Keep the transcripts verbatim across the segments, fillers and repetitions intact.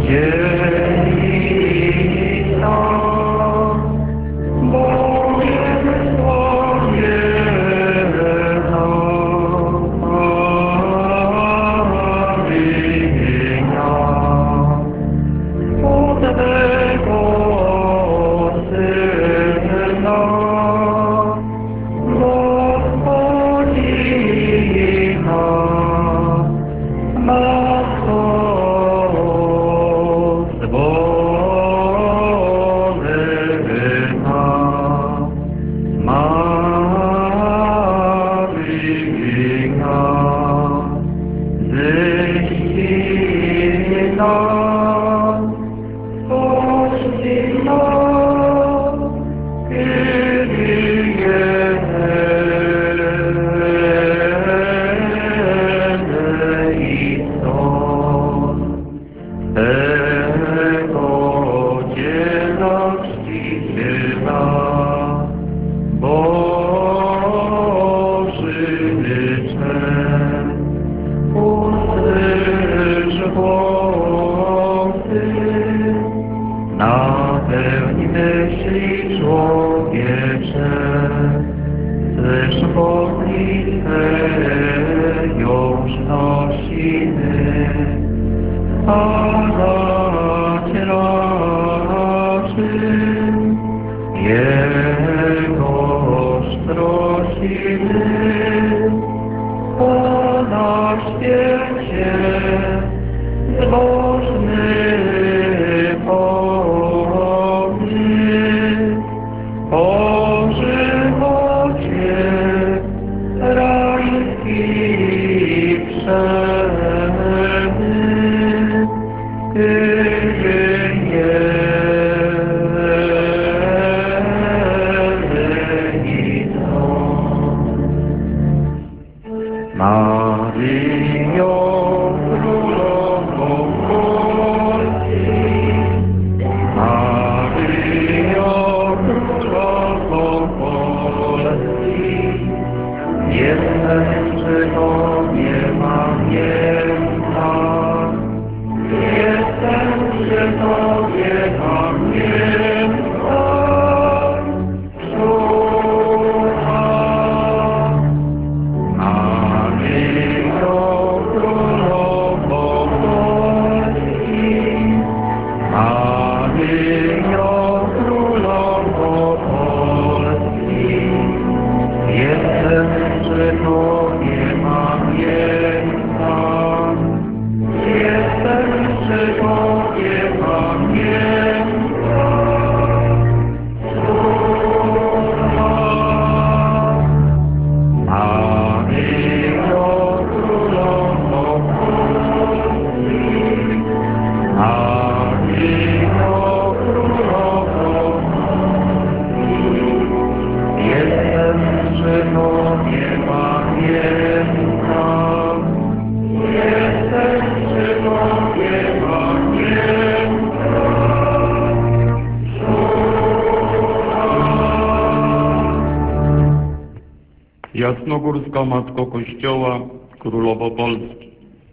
Jasnogórska Matko Kościoła, Królowo Polski.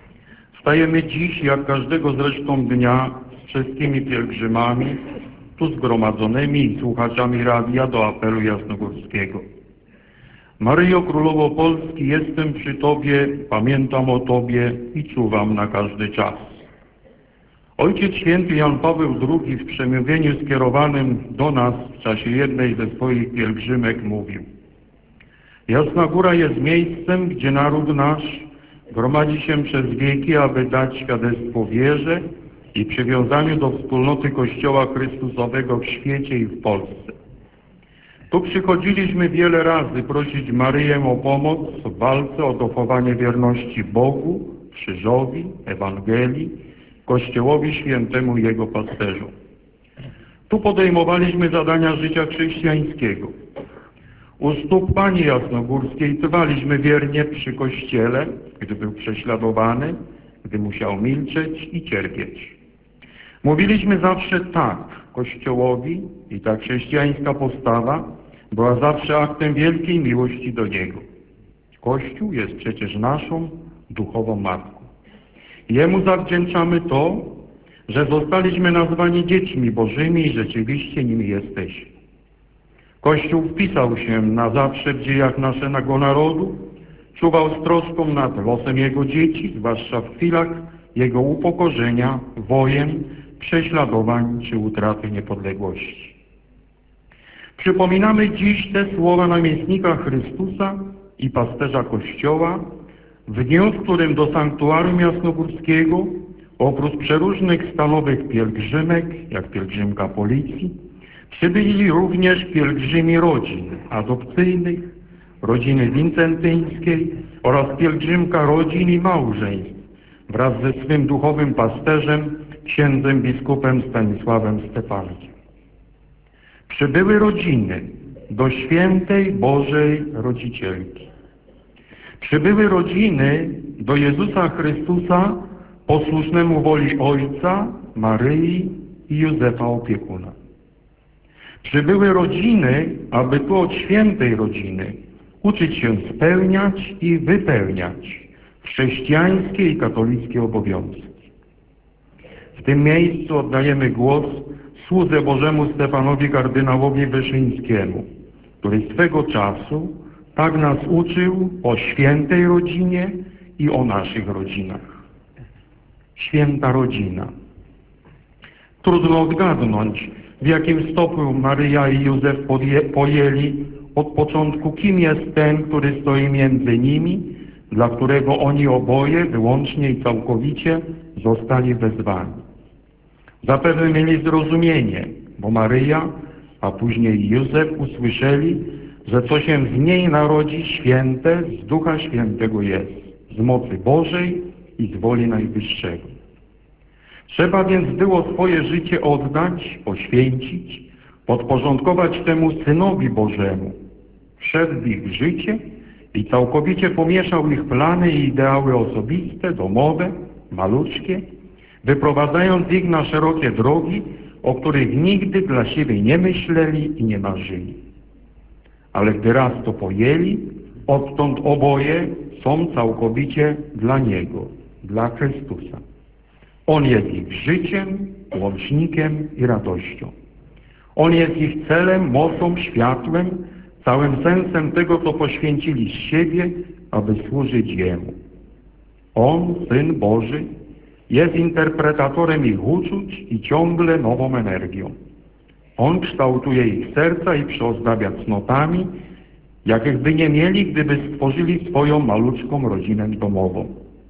Stajemy dziś, jak każdego zresztą dnia, z wszystkimi pielgrzymami, tu zgromadzonymi i słuchaczami radia do apelu jasnogórskiego. Maryjo, Królowo Polski, jestem przy Tobie, pamiętam o Tobie i czuwam na każdy czas. Ojciec Święty Jan Paweł drugi w przemówieniu skierowanym do nas w czasie jednej ze swoich pielgrzymek mówił: Jasna Góra jest miejscem, gdzie naród nasz gromadzi się przez wieki, aby dać świadectwo wierze i przywiązaniu do wspólnoty Kościoła Chrystusowego w świecie i w Polsce. Tu przychodziliśmy wiele razy prosić Maryję o pomoc w walce o dochowanie wierności Bogu, krzyżowi, Ewangelii, Kościołowi Świętemu i Jego pasterzom. Tu podejmowaliśmy zadania życia chrześcijańskiego. U stóp Pani Jasnogórskiej trwaliśmy wiernie przy Kościele, gdy był prześladowany, gdy musiał milczeć i cierpieć. Mówiliśmy zawsze tak Kościołowi i ta chrześcijańska postawa była zawsze aktem wielkiej miłości do Niego. Kościół jest przecież naszą duchową matką. Jemu zawdzięczamy to, że zostaliśmy nazwani dziećmi Bożymi i rzeczywiście nimi jesteśmy. Kościół wpisał się na zawsze w dziejach naszego narodu, czuwał z troską nad losem jego dzieci, zwłaszcza w chwilach jego upokorzenia, wojen, prześladowań czy utraty niepodległości. Przypominamy dziś te słowa namiestnika Chrystusa i pasterza Kościoła w dniu, w którym do sanktuarium jasnogórskiego oprócz przeróżnych stanowych pielgrzymek, jak pielgrzymka policji, przybyli również pielgrzymi rodzin adopcyjnych, rodziny wincentyńskiej oraz pielgrzymka rodzin i małżeństw wraz ze swym duchowym pasterzem, księdzem biskupem Stanisławem Stefankiem. Przybyły rodziny do świętej Bożej Rodzicielki. Przybyły rodziny do Jezusa Chrystusa, posłusznemu woli Ojca, Maryi i Józefa opiekuna. Przybyły rodziny, aby tu od świętej rodziny uczyć się spełniać i wypełniać chrześcijańskie i katolickie obowiązki. W tym miejscu oddajemy głos słudze Bożemu Stefanowi kardynałowi Wyszyńskiemu, który swego czasu tak nas uczył o świętej rodzinie i o naszych rodzinach. Święta rodzina. Trudno odgadnąć, w jakim stopniu Maryja i Józef podje, pojęli od początku, kim jest ten, który stoi między nimi, dla którego oni oboje wyłącznie i całkowicie zostali wezwani. Zapewne mieli zrozumienie, bo Maryja, a później Józef usłyszeli, że co się z niej narodzi święte, z Ducha Świętego jest, z mocy Bożej i z woli Najwyższego. Trzeba więc było swoje życie oddać, poświęcić, podporządkować temu Synowi Bożemu. Wszedł w ich życie i całkowicie pomieszał ich plany i ideały osobiste, domowe, maluczkie, wyprowadzając ich na szerokie drogi, o których nigdy dla siebie nie myśleli i nie marzyli. Ale gdy raz to pojęli, odtąd oboje są całkowicie dla Niego, dla Chrystusa. On jest ich życiem, łącznikiem i radością. On jest ich celem, mocą, światłem, całym sensem tego, co poświęcili z siebie, aby służyć Jemu. On, Syn Boży, jest interpretatorem ich uczuć i ciągle nową energią. On kształtuje ich serca i przyozdabia cnotami, jakich by nie mieli, gdyby stworzyli swoją maluczką rodzinę domową.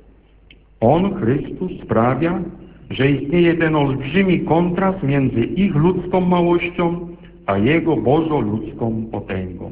On, Chrystus, sprawia, że istnieje ten olbrzymi kontrast między ich ludzką małością, a Jego bożoludzką potęgą.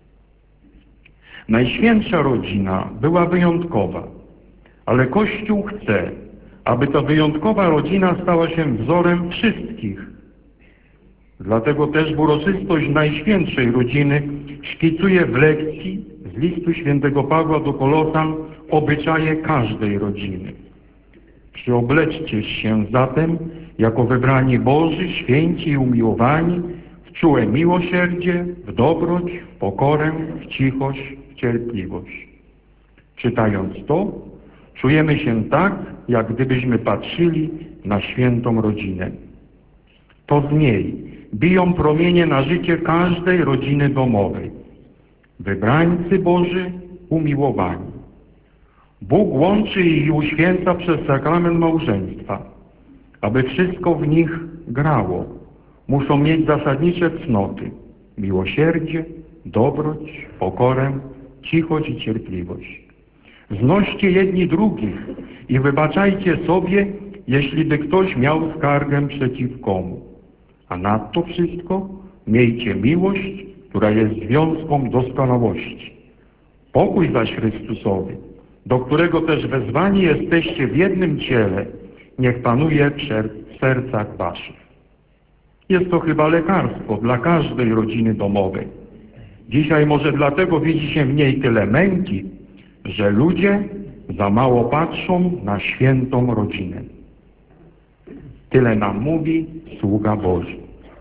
Najświętsza rodzina była wyjątkowa, ale Kościół chce, aby ta wyjątkowa rodzina stała się wzorem wszystkich. Dlatego też uroczystość Najświętszej Rodziny szkicuje w lekcji z listu świętego Pawła do Kolosan obyczaje każdej rodziny. Przyobleczcie się zatem jako wybrani Boży, święci i umiłowani, w czułe miłosierdzie, w dobroć, w pokorę, w cichość, w cierpliwość. Czytając to, czujemy się tak, jak gdybyśmy patrzyli na świętą rodzinę. To z niej biją promienie na życie każdej rodziny domowej. Wybrańcy Boży, umiłowani. Bóg łączy ich i uświęca przez sakrament małżeństwa. Aby wszystko w nich grało, muszą mieć zasadnicze cnoty: miłosierdzie, dobroć, pokorę, cichość i cierpliwość. Znoście jedni drugich i wybaczajcie sobie, jeśli by ktoś miał skargę przeciw komu. A nadto wszystko miejcie miłość, która jest związką doskonałości. Pokój zaś Chrystusowy, do którego też wezwani jesteście w jednym ciele, niech panuje w sercach waszych. Jest to chyba lekarstwo dla każdej rodziny domowej. Dzisiaj może dlatego widzi się w niej tyle męki, że ludzie za mało patrzą na świętą rodzinę. Tyle nam mówi sługa Boży.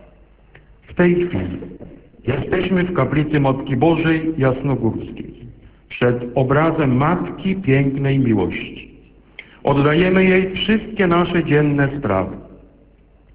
W tej chwili jesteśmy w kaplicy Matki Bożej Jasnogórskiej, przed obrazem Matki Pięknej Miłości. Oddajemy jej wszystkie nasze dzienne sprawy.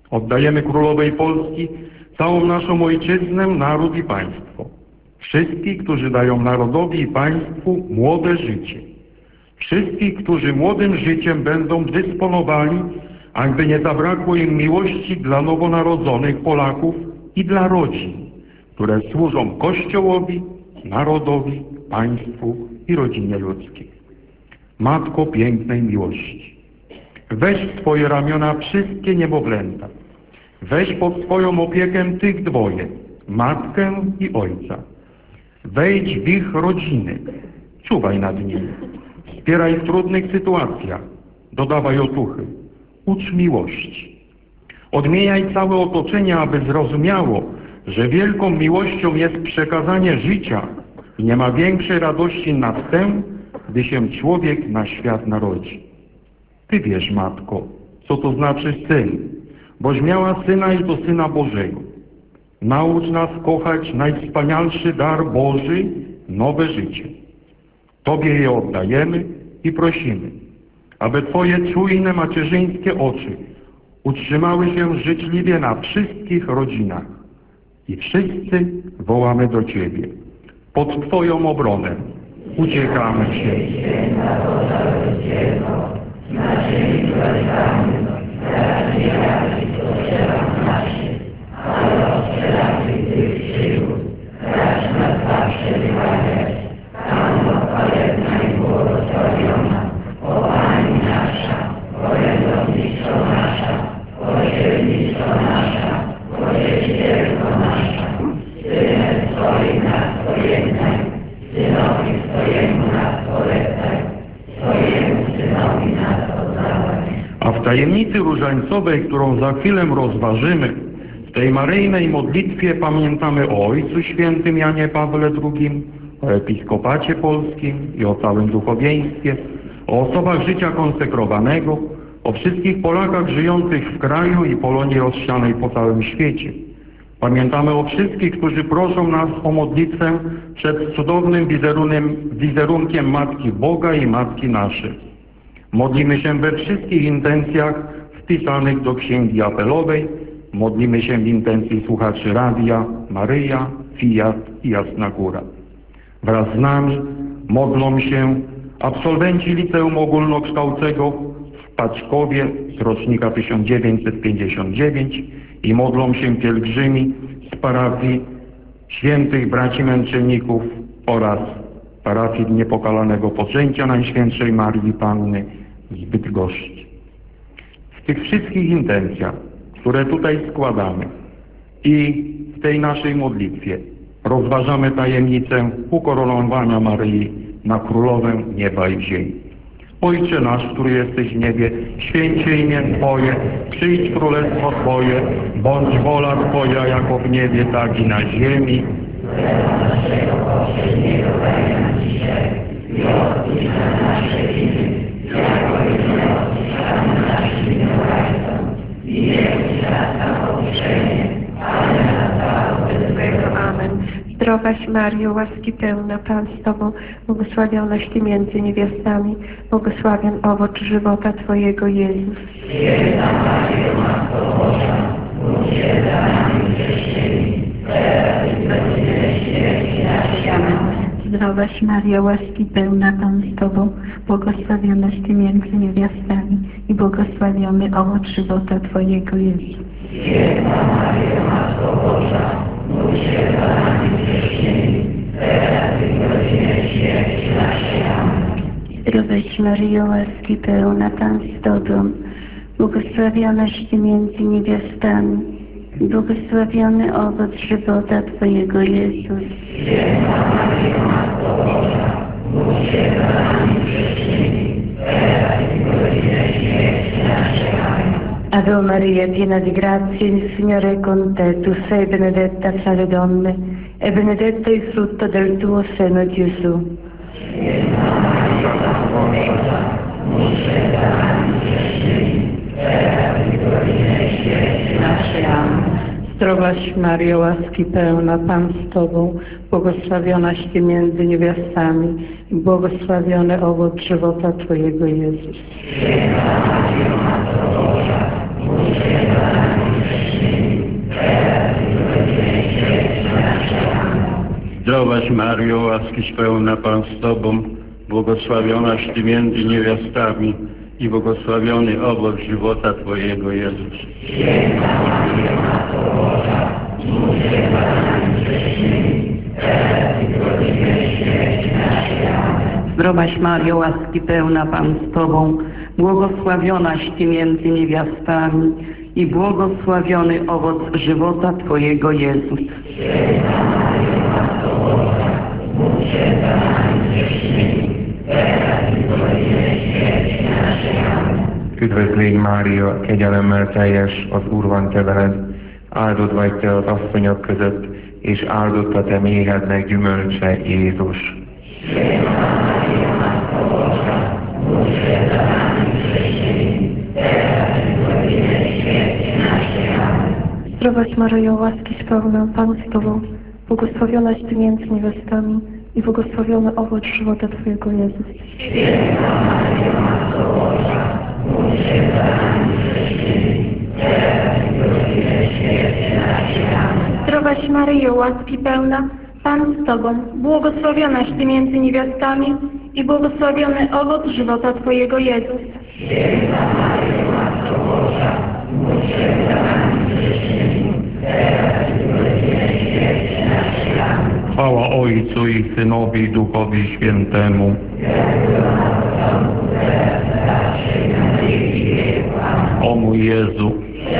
Oddajemy Królowej Polski całą naszą ojczyznę, naród i państwo. Wszystkich, którzy dają narodowi i państwu młode życie. Wszystkich, którzy młodym życiem będą dysponowali, aby nie zabrakło im miłości dla nowonarodzonych Polaków i dla rodzin, które służą Kościołowi, narodowi, państwu i rodzinie ludzkiej. Matko pięknej miłości, weź w Twoje ramiona wszystkie niemowlęta. Weź pod swoją opiekę tych dwoje, matkę i ojca. Wejdź w ich rodziny, czuwaj nad nimi, wspieraj w trudnych sytuacjach, dodawaj otuchy, ucz miłości. Odmieniaj całe otoczenie, aby zrozumiało, że wielką miłością jest przekazanie życia i nie ma większej radości nad tym, gdy się człowiek na świat narodzi. Ty wiesz, Matko, co to znaczy syn, boś miała Syna i to Syna Bożego. Naucz nas kochać najwspanialszy dar Boży, nowe życie. Tobie je oddajemy i prosimy, aby Twoje czujne macierzyńskie oczy utrzymały się życzliwie na wszystkich rodzinach. I wszyscy wołamy do Ciebie. Pod Twoją obronę uciekamy się. Na ziemi wracamy, teraz nie rady, co trzeba nasze, ale odstrzelamy tych sił, racz nas zawsze wymawiać, tam chwalebna i błogosławiona, o Pani nasza, o Jedowniczo nasza, o Dzielniczo nasza, o Dziedzicielko nasza, Synem Twoim nas pojednaj, Synowi Twojemu nas polecaj, Twojemu Synowi nas oddawaj. A w tajemnicy różańcowej, którą za chwilę rozważymy, w tej maryjnej modlitwie pamiętamy o Ojcu Świętym Janie Pawle drugim, o Episkopacie Polskim i o całym duchowieństwie, o osobach życia konsekrowanego, o wszystkich Polakach żyjących w kraju i Polonii rozsianej po całym świecie. Pamiętamy o wszystkich, którzy proszą nas o modlitwę przed cudownym wizerunkiem, wizerunkiem Matki Boga i Matki naszej. Modlimy się we wszystkich intencjach wpisanych do Księgi Apelowej. Modlimy się w intencji słuchaczy Radia Maryja, Fiat i Jasna Góra. Wraz z nami modlą się absolwenci Liceum Ogólnokształcącego w Paczkowie z rocznika tysiąc dziewięćset pięćdziesiąt dziewięć i modlą się pielgrzymi z parafii Świętych Braci Męczenników oraz parafii Niepokalanego Poczęcia Najświętszej Marii Panny z Bydgoszczy. W tych wszystkich intencjach, które tutaj składamy i w tej naszej modlitwie rozważamy tajemnicę ukoronowania Maryi na Królowę Nieba i Ziemi. Ojcze nasz, który jesteś w niebie, święć się imię Twoje, przyjdź królestwo Twoje, bądź wola Twoja jako w niebie, tak i na ziemi. Chleba naszego powszedniego daj nam dzisiaj i odpuść nam nasze winy, jako i my odpuszczamy naszym winowajcom. I nie wódź nas na pokuszenie, ale nas zbaw od złego. Amen. Zdrowaś Maryjo, łaski pełna, Pan z Tobą, błogosławionaś Ty między niewiastami, błogosławion owoc żywota Twojego, Jezus. Święta Maryjo, Matko Boża, módl się za nami grzesznymi, teraz i w godzinę śmierci naszej. Amen. Zdrowaś Maryjo, łaski pełna, Pan z Tobą, błogosławionaś Ty między niewiastami i błogosławiony owoc żywota Twojego, Jezus. Święta Maryjo, Matko Boża, módl się za nami grzesznymi, teraz i w godzinę śmierci naszej. Amen. Zdrowaś Maryjo, łaski pełna, Pan z Tobą, błogosławionaś Ty między niewiastami, błogosławiony owoc żywota Twojego, Jezus. Święta Maryjo, Matko Boża, módl się za nami grzesznymi, teraz i w godzinę śmierci naszej. Amen. Ave Maria, piena di grazia, il Signore è con te, tu sei benedetta fra le donne, e benedetto il frutto del tuo seno, Gesù. Święta Maryjo, Matko Boża, módl się za nami grzesznymi, teraz i w godzinę śmierci naszej. Amen. Zdrowaś Maryjo, łaski pełna, Pan z Tobą, błogosławionaś Ty między niewiastami i błogosławiony owoc żywota Twojego, Jezus. Święta Maryjo, Matko Boża, módl się za nami Zdrowaś Mario, łaskiś pełna Pan z Tobą, błogosławionaś Ty między niewiastami i błogosławiony owoc żywota Twojego, Jezus. Święta Maryjo, Matko Boża, módl się za nami grzesznymi, teraz i w godzinę śmierci naszej. Amen. Zdrowaś Mario, łaski pełna Pan z Tobą, błogosławionaś Ty między niewiastami i błogosławiony owoc żywota Twojego, Jezus. Święta Maryjo, Matko Boża, módl się za nami grzesznymi, teraz i w godzinę śmierci naszej. Amen. Üdvözlégy Mária, kegyelemmel teljes, az Úr van te veled, áldott vagy te az asszonyok között, és áldott a te méhednek gyümölcse, Jézus. Zdrowaś Maryjo, łaskiś pełna, Pan z Tobą, błogosławionaś Ty między niewiastami i błogosławiony owoc żywota Twojego, Jezus. Święta Maryjo, Matko Boża, módl się za nami grzesznymi, teraz i w godzinę śmierci naszej. Amen. Zdrowaś Maryjo, łaski pełna, Pan z Tobą, błogosławionaś Ty między niewiastami i błogosławiony owoc żywota Twojego, Jezus. Święta Maryjo, Matko Boża, módl się za nami grzesznymi, teraz i w godzinę śmierci naszej. Amen. Chwała Ojcu i Synowi i Duchowi Świętemu. O mój Jezu,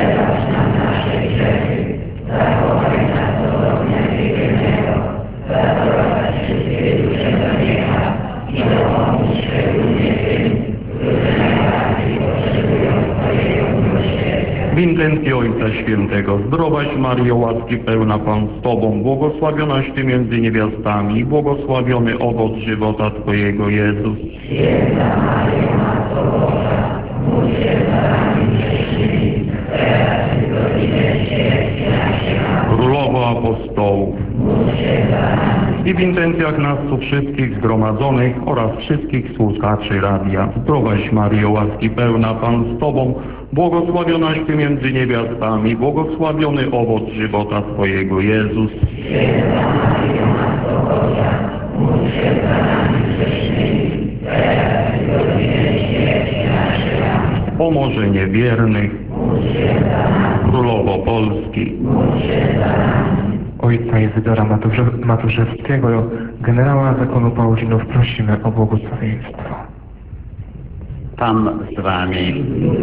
w intencji Ojca Świętego, zdrowaś Maryjo, łaski pełna Pan z Tobą, błogosławionaś Ty między niewiastami i błogosławiony owoc żywota Twojego, Jezus. Święta Maryjo, Matko Boża, módl się za nami grzesznymi, teraz i w godzinę śmierci naszej. Amen. Królowo Apostołów, Módl się za nami. i w intencjach nas tu wszystkich zgromadzonych oraz wszystkich słuchaczy radia. Zdrowaś Maryjo, łaski pełna Pan z Tobą, błogosławionaś Ty między niewiastami, błogosławiony owoc żywota Twojego, Jezus. Święta Maryjo, Matko Boża, módl się za nami grzesznymi, teraz i w godzinę śmierci naszej. Amen. O morze niewiernych, Módl się za nami. Królowo Polski, Módl się za nami. Ojca Izydora Maturze- Matuszewskiego, generała zakonu Paulinów, prosimy o błogosławieństwo. Pan z Wami.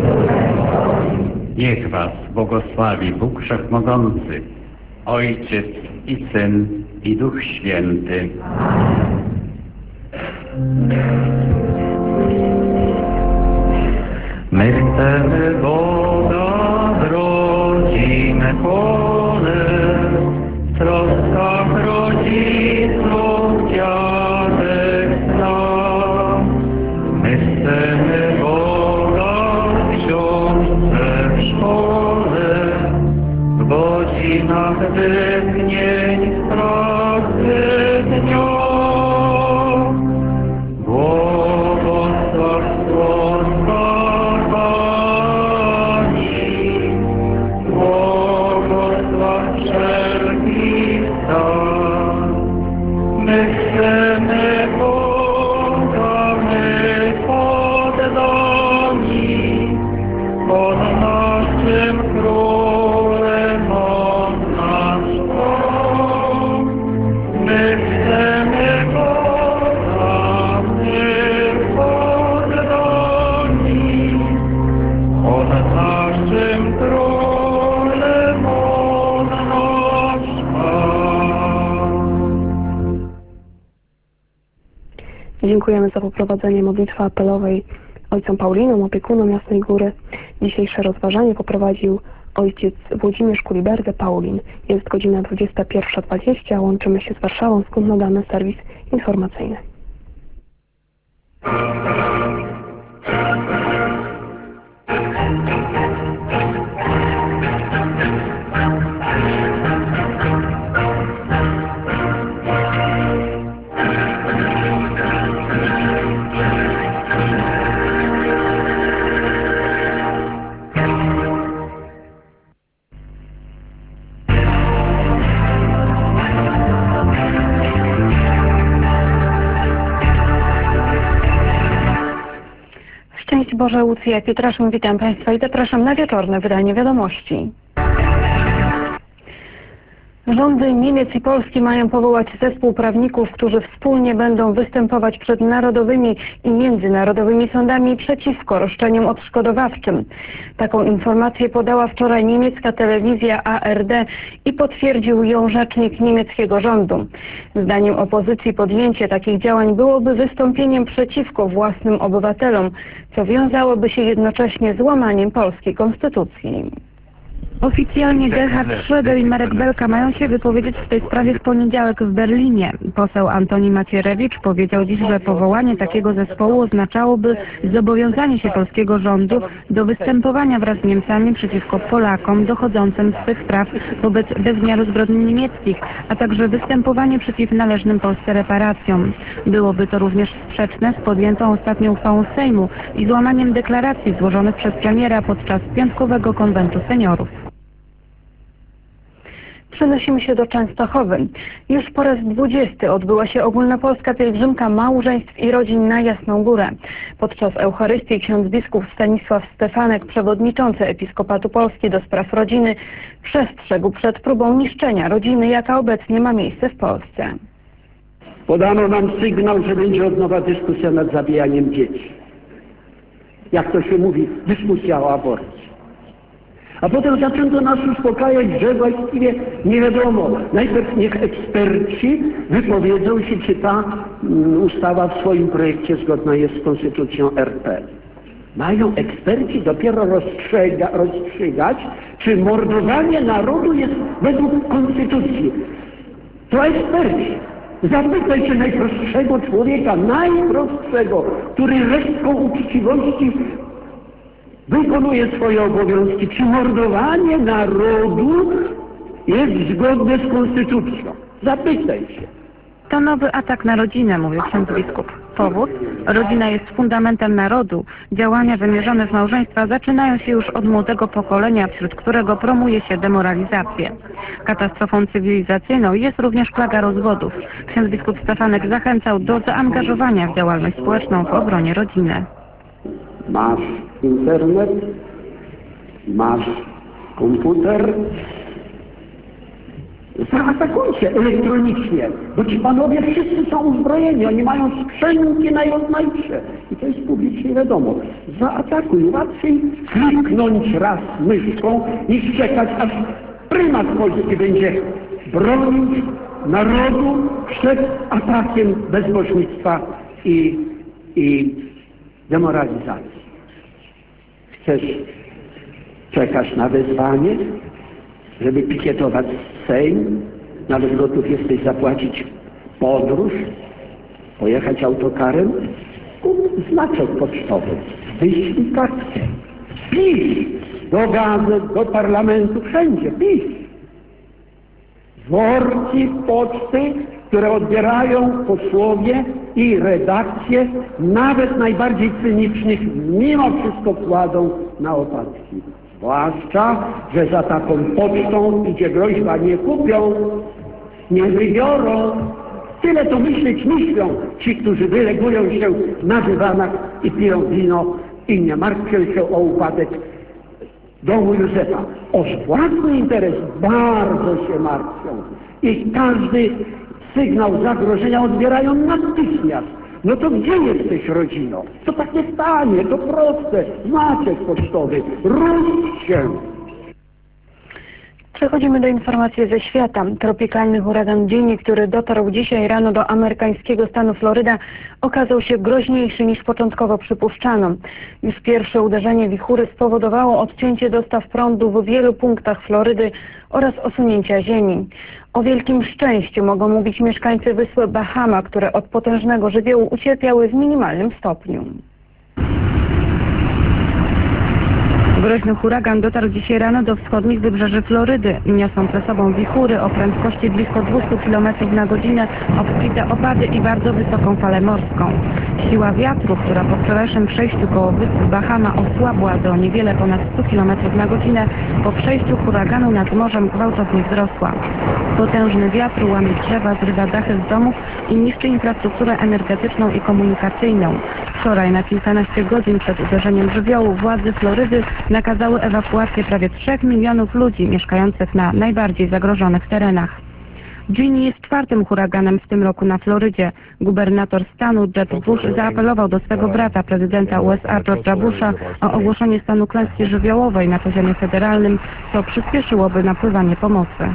Niech Was błogosławi Bóg Wszechmogący, Ojciec i Syn i Duch Święty. My chcemy Boga w rodzinę pole, w troskach rodziców dziadek znam. My chcemy Boga w książce w szkole, w godzinach wytchnień w pracy dnia. Błogosławstwo skarbani, błogosław wszelki stan. My chcemy Boga, my poddani, pod naszym królem on nasz Bóg. My chcemy Boga, my poddani, pod naszym królem on nasz Pan. Dziękujemy za poprowadzenie modlitwy apelowej ojcom Paulinom, opiekunom Jasnej Góry. Dzisiejsze rozważanie poprowadził ojciec Włodzimierz Kuliberde Paulin. Jest godzina dwudziesta pierwsza dwadzieścia. Łączymy się z Warszawą, skąd nadamy serwis informacyjny. Boże, Łucja Pietraszyn, witam Państwa i zapraszam na wieczorne wydanie wiadomości. Rządy Niemiec i Polski mają powołać zespół prawników, którzy wspólnie będą występować przed narodowymi i międzynarodowymi sądami przeciwko roszczeniom odszkodowawczym. Taką informację podała wczoraj niemiecka telewizja A R D i potwierdził ją rzecznik niemieckiego rządu. Zdaniem opozycji podjęcie takich działań byłoby wystąpieniem przeciwko własnym obywatelom, co wiązałoby się jednocześnie z łamaniem polskiej konstytucji. Oficjalnie Gerhard Schröder i Marek Belka mają się wypowiedzieć w tej sprawie w poniedziałek w Berlinie. Poseł Antoni Macierewicz powiedział dziś, że powołanie takiego zespołu oznaczałoby zobowiązanie się polskiego rządu do występowania wraz z Niemcami przeciwko Polakom dochodzącym swych praw wobec bezmiaru zbrodni niemieckich, a także występowanie przeciw należnym Polsce reparacjom. Byłoby to również sprzeczne z podjętą ostatnią uchwałą Sejmu i złamaniem deklaracji złożonych przez premiera podczas piątkowego konwentu seniorów. Przenosimy się do Częstochowy. Już po raz dwudziesty odbyła się ogólnopolska pielgrzymka małżeństw i rodzin na Jasną Górę. Podczas Eucharystii ksiądz biskup Stanisław Stefanek, przewodniczący Episkopatu Polski do spraw rodziny, przestrzegł przed próbą niszczenia rodziny, jaka obecnie ma miejsce w Polsce. Podano nam sygnał, że będzie od nowa dyskusja nad zabijaniem dzieci. Jak to się mówi, dyskusja o aborcji. A potem zaczęto nas uspokajać, że właściwie nie wiadomo. Najpierw niech eksperci wypowiedzą się, czy ta mm, ustawa w swoim projekcie zgodna jest z konstytucją R P. Mają eksperci dopiero rozstrzyga, rozstrzygać, czy mordowanie narodu jest według konstytucji. To eksperci. Zapytaj się najprostszego człowieka, najprostszego, który resztką uczciwości wykonuje swoje obowiązki. Czy mordowanie narodu jest zgodne z konstytucją? Zapytaj się. To nowy atak na rodzinę, mówił ksiądz biskup. Powód? Rodzina jest fundamentem narodu. Działania wymierzone w małżeństwa zaczynają się już od młodego pokolenia, wśród którego promuje się demoralizację. Katastrofą cywilizacyjną jest również plaga rozwodów. Ksiądz biskup Stefanek zachęcał do zaangażowania w działalność społeczną w obronie rodziny. Masz internet, masz komputer, zaatakujcie elektronicznie, bo ci panowie wszyscy są uzbrojeni, oni mają sprzęty najrozmaitsze i to jest publicznie wiadomo. Zaatakuj, łatwiej kliknąć raz myszką niż czekać, aż prymat Polski będzie bronić narodu przed atakiem bezbożnictwa i, i demoralizacji. Chcesz, czekasz na wezwanie, żeby pikietować Sejm, nawet gotów jesteś zapłacić podróż, pojechać autokarem, kup znaczek pocztowy, wyślij kartkę, pisz do gazet, do parlamentu, wszędzie, pisz. Worki poczty, które odbierają posłowie i redakcje, nawet najbardziej cynicznych, mimo wszystko kładą na opadki. Zwłaszcza, że za taką pocztą idzie groźba, nie kupią, nie wybiorą. Tyle to myśleć myślą ci, którzy wylegują się na dywanach i piją wino i nie martwią się o upadek domu Józefa. O własny interes bardzo się martwią i każdy sygnał zagrożenia odbierają natychmiast. No to gdzie jesteś, rodzino? To takie stanie, to proste, znaczek pocztowy, rusz się. Przechodzimy do informacji ze świata. Tropikalny huragan Ginny, który dotarł dzisiaj rano do amerykańskiego stanu Floryda, okazał się groźniejszy niż początkowo przypuszczano. Już pierwsze uderzenie wichury spowodowało odcięcie dostaw prądu w wielu punktach Florydy oraz osunięcia ziemi. O wielkim szczęściu mogą mówić mieszkańcy wyspy Bahama, które od potężnego żywiołu ucierpiały w minimalnym stopniu. Groźny huragan dotarł dzisiaj rano do wschodnich wybrzeży Florydy. Niosą ze sobą wichury o prędkości blisko dwieście kilometrów na godzinę, obfite opady i bardzo wysoką falę morską. Siła wiatru, która po wczorajszym przejściu koło wysp Bahama osłabła do niewiele ponad stu kilometrów na godzinę, po przejściu huraganu nad morzem gwałtownie wzrosła. Potężny wiatr łamie drzewa, zrywa dachy z domów i niszczy infrastrukturę energetyczną i komunikacyjną. Wczoraj na kilkanaście godzin przed uderzeniem żywiołu władze Florydy nakazały ewakuację prawie trzech milionów ludzi mieszkających na najbardziej zagrożonych terenach. Ginny jest czwartym huraganem w tym roku na Florydzie. Gubernator stanu Jeb Bush zaapelował do swego brata, prezydenta U S A George'a Busha, o ogłoszenie stanu klęski żywiołowej na poziomie federalnym, co przyspieszyłoby napływanie pomocy.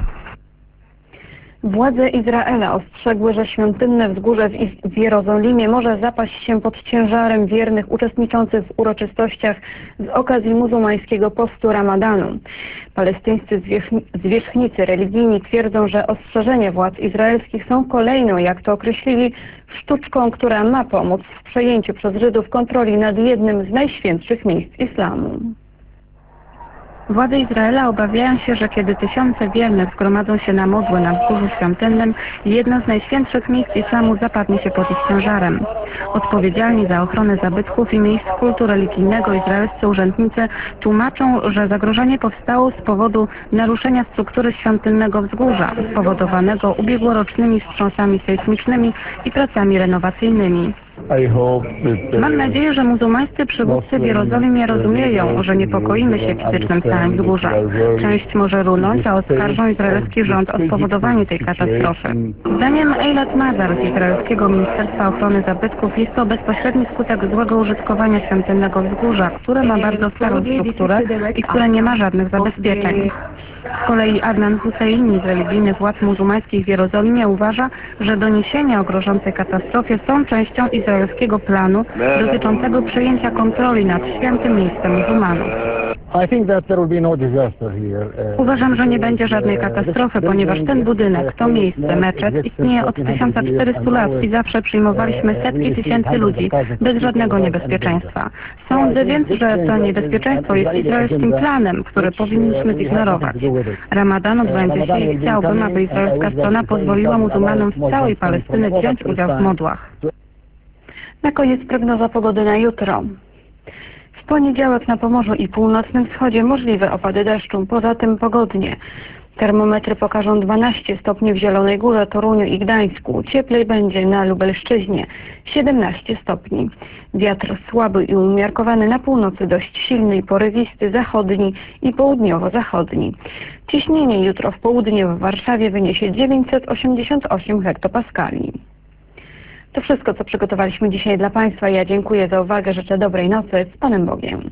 Władze Izraela ostrzegły, że świątynne wzgórze w, Iz- w Jerozolimie może zapaść się pod ciężarem wiernych uczestniczących w uroczystościach z okazji muzułmańskiego postu Ramadanu. Palestyńscy zwierzchni- zwierzchnicy religijni twierdzą, że ostrzeżenia władz izraelskich są kolejną, jak to określili, sztuczką, która ma pomóc w przejęciu przez Żydów kontroli nad jednym z najświętszych miejsc islamu. Władze Izraela obawiają się, że kiedy tysiące wiernych zgromadzą się na modłę na wzgórzu świątynnym, jedno z najświętszych miejsc islamu zapadnie się pod ich ciężarem. Odpowiedzialni za ochronę zabytków i miejsc kultu religijnego izraelscy urzędnicy tłumaczą, że zagrożenie powstało z powodu naruszenia struktury świątynnego wzgórza, spowodowanego ubiegłorocznymi wstrząsami sejsmicznymi i pracami renowacyjnymi. Mam nadzieję, że muzułmańscy przywódcy w Jerozolimie rozumieją, że niepokoimy się fizycznym stanem wzgórza. Część może runąć, a oskarżą izraelski rząd o spowodowanie tej katastrofy. Zdaniem Eilat Mazar z izraelskiego Ministerstwa Ochrony Zabytków jest to bezpośredni skutek złego użytkowania świątynnego wzgórza, które ma bardzo starą strukturę i które nie ma żadnych zabezpieczeń. Z kolei Adnan Husseini z religijnych władz muzułmańskich w Jerozolimie uważa, że doniesienia o grożącej katastrofie są częścią izraelskiego planu dotyczącego przejęcia kontroli nad świętym miejscem muzułmanów. Uważam, że nie będzie żadnej katastrofy, ponieważ ten budynek, to miejsce, meczet, istnieje od tysiąc czterystu lat i zawsze przyjmowaliśmy setki tysięcy ludzi bez żadnego niebezpieczeństwa. Sądzę więc, że to niebezpieczeństwo jest izraelskim planem, który powinniśmy zignorować. Ramadan odbędzie się i chciałbym, aby izraelska strona pozwoliła muzułmanom z całej Palestyny wziąć udział w modłach. Na koniec prognoza pogody na jutro. W poniedziałek na Pomorzu i północnym wschodzie możliwe opady deszczu, poza tym pogodnie. Termometry pokażą dwanaście stopni w Zielonej Górze, Toruniu i Gdańsku. Cieplej będzie na Lubelszczyźnie, siedemnaście stopni. Wiatr słaby i umiarkowany na północy, dość silny i porywisty, zachodni i południowo-zachodni. Ciśnienie jutro w południe w Warszawie wyniesie dziewięćset osiemdziesiąt osiem hektopaskali. To wszystko, co przygotowaliśmy dzisiaj dla Państwa. Ja dziękuję za uwagę, życzę dobrej nocy. Z Panem Bogiem.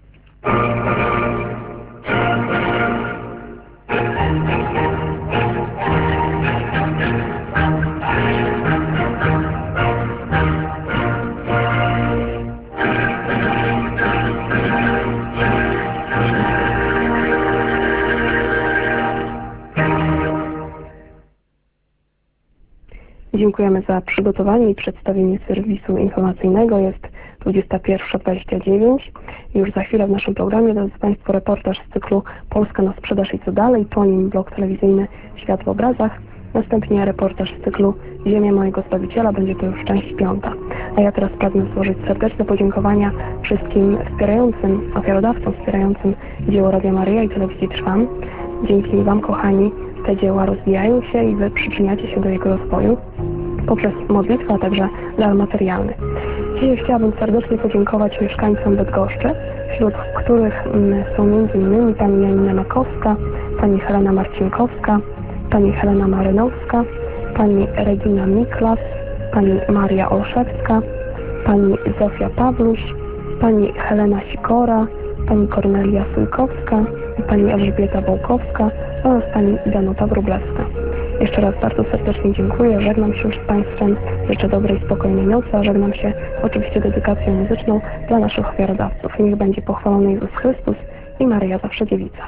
Dziękujemy za przygotowanie i przedstawienie serwisu informacyjnego. Jest dwudziesta pierwsza dwadzieścia dziewięć. Już za chwilę w naszym programie drodzy Państwo reportaż z cyklu Polska na sprzedaż i co dalej. Po nim blok telewizyjny Świat w obrazach. Następnie reportaż z cyklu Ziemia mojego Zbawiciela. Będzie to już część piąta. A ja teraz pragnę złożyć serdeczne podziękowania wszystkim wspierającym, ofiarodawcom wspierającym dzieło Radia Maryja i Telewizji Trwam. Dzięki Wam, kochani, te dzieła rozwijają się i Wy przyczyniacie się do jego rozwoju poprzez modlitwę, a także dar materialny. Dzisiaj chciałabym serdecznie podziękować mieszkańcom Bydgoszczy, wśród których są między innymi pani Janina Makowska, pani Helena Marcinkowska, pani Helena Marynowska, pani Regina Miklas, pani Maria Olszewska, pani Zofia Pawluś, pani Helena Sikora, pani Kornelia Sujkowska, pani Elżbieta Wołkowska oraz pani Danuta Wróblewska. Jeszcze raz bardzo serdecznie dziękuję, żegnam się z Państwem, życzę dobrej, spokojnej nocy, a żegnam się oczywiście dedykacją muzyczną dla naszych ofiarodawców. Niech będzie pochwalony Jezus Chrystus i Maryja zawsze dziewica.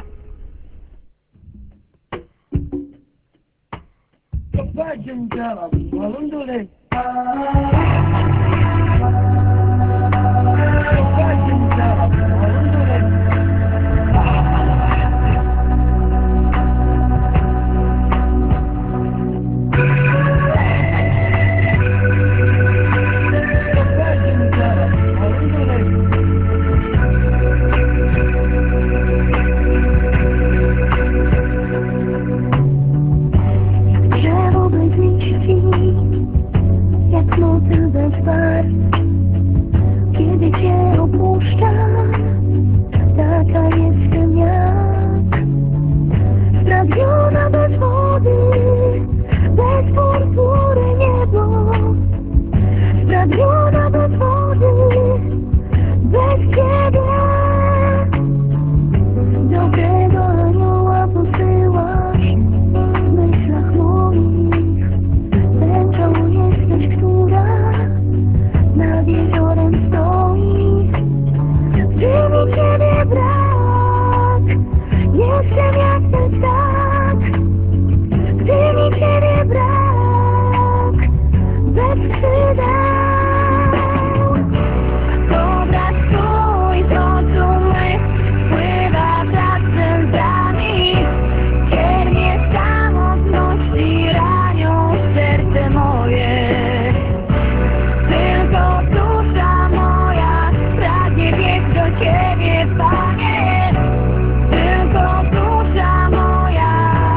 Zrabiona bez wody, bez purpury niebo. Zrabiona bez wody, bez ciebie. Dobrego anioła posyłasz w myślach moich. Tęczą jesteś, która nad jeziorem stoi. Gdy mi ciebie brak, jestem jak ten ptak. Gdy mi ciebie brak, bez skrzydeł. Dobra, stój, zrozumej, pływa wraz z pędzami. Ciernie samotności, ranią serce moje. Tylko dusza moja pragnie biec do ciebie, Panie. Tylko dusza moja.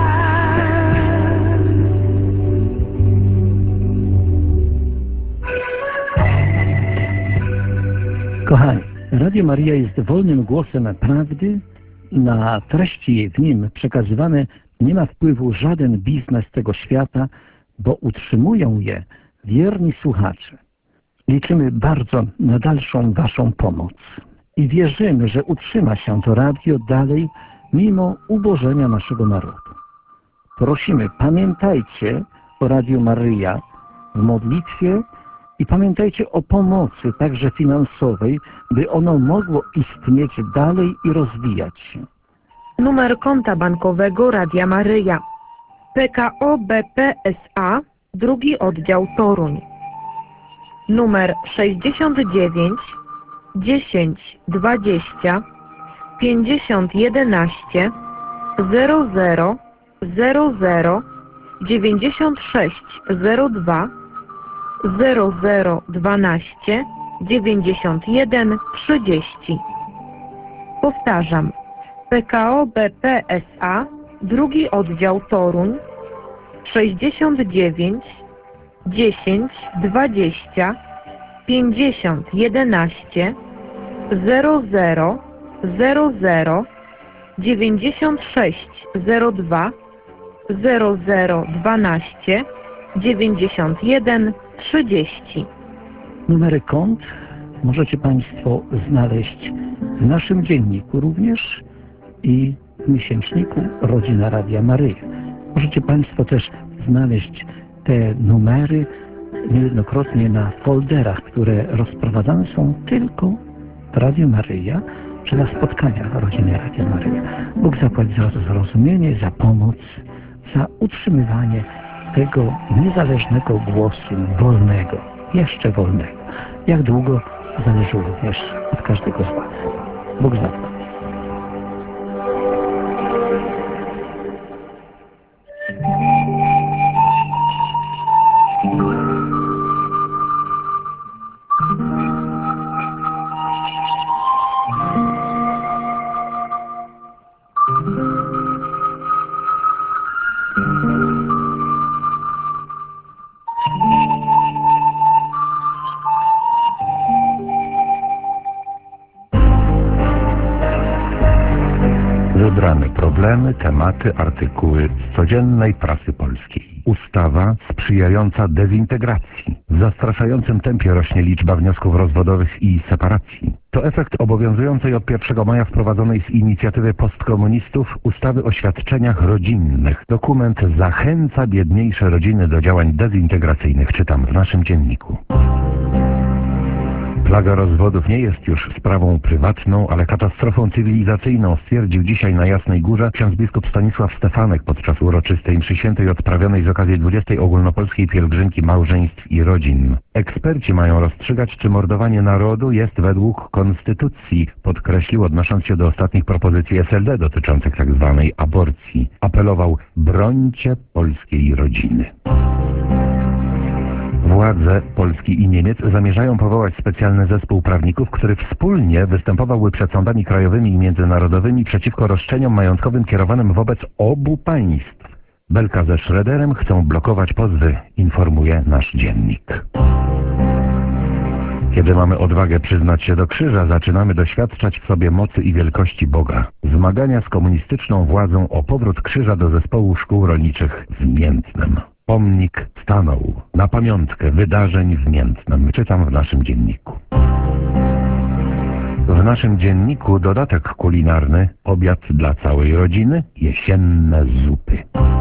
Kochani, Radio Maryja jest wolnym głosem prawdy. Na treści w nim przekazywane nie ma wpływu żaden biznes tego świata, bo utrzymują je wierni słuchacze. Liczymy bardzo na dalszą Waszą pomoc i wierzymy, że utrzyma się to radio dalej mimo ubożenia naszego narodu. Prosimy, pamiętajcie o Radiu Maryja w modlitwie i pamiętajcie o pomocy, także finansowej, by ono mogło istnieć dalej i rozwijać się. Numer konta bankowego Radia Maryja. P K O B P S A, drugi oddział Toruń. Numer sześćdziesiąt dziewięć dziesięć dwadzieścia pięćdziesiąt jedenaście zero zero zero zero dziewięćdziesiąt sześć zero dwa zero zero dwanaście dziewięćdziesiąt jeden trzydzieści. Powtarzam. P K O B P S A, drugi oddział Toruń, sześćdziesiąt dziewięć dziesięć dwadzieścia pięćdziesiąt jedenaście zero zero zero zero dziewięćdziesiąt sześć zero dwa zero zero dwanaście dziewięćdziesiąt jeden trzydzieści. Numery kont możecie Państwo znaleźć w naszym dzienniku również i w miesięczniku Rodzina Radia Maryja. Możecie Państwo też znaleźć te numery niejednokrotnie na folderach, które rozprowadzane są tylko w Radiu Maryja czy na spotkaniach Rodziny Radia Maryja. Bóg zapłać za zrozumienie, za pomoc, za utrzymywanie tego niezależnego głosu, wolnego, jeszcze wolnego. Jak długo zależy również od każdego z Was. Bóg zapłać. Wybrane problemy, tematy, artykuły z codziennej prasy polskiej. Ustawa sprzyjająca dezintegracji. W zastraszającym tempie rośnie liczba wniosków rozwodowych i separacji. To efekt obowiązującej od pierwszego maja wprowadzonej z inicjatywy postkomunistów ustawy o świadczeniach rodzinnych. Dokument zachęca biedniejsze rodziny do działań dezintegracyjnych, czytam w naszym dzienniku. Plaga rozwodów nie jest już sprawą prywatną, ale katastrofą cywilizacyjną, stwierdził dzisiaj na Jasnej Górze ksiądz biskup Stanisław Stefanek podczas uroczystej mszy świętej odprawionej z okazji dwudziestej ogólnopolskiej pielgrzymki małżeństw i rodzin. Eksperci mają rozstrzygać, czy mordowanie narodu jest według konstytucji, podkreślił, odnosząc się do ostatnich propozycji S L D dotyczących tzw. aborcji. Apelował: brońcie polskiej rodziny. Władze Polski i Niemiec zamierzają powołać specjalny zespół prawników, który wspólnie występowałby przed sądami krajowymi i międzynarodowymi przeciwko roszczeniom majątkowym kierowanym wobec obu państw. Belka ze Schroederem chcą blokować pozwy, informuje nasz dziennik. Kiedy mamy odwagę przyznać się do krzyża, zaczynamy doświadczać w sobie mocy i wielkości Boga. Zmagania z komunistyczną władzą o powrót krzyża do zespołu szkół rolniczych w Miętnem. Pomnik stanął na pamiątkę wydarzeń w Miętnem. Czytam w naszym dzienniku. W naszym dzienniku dodatek kulinarny, obiad dla całej rodziny, jesienne zupy.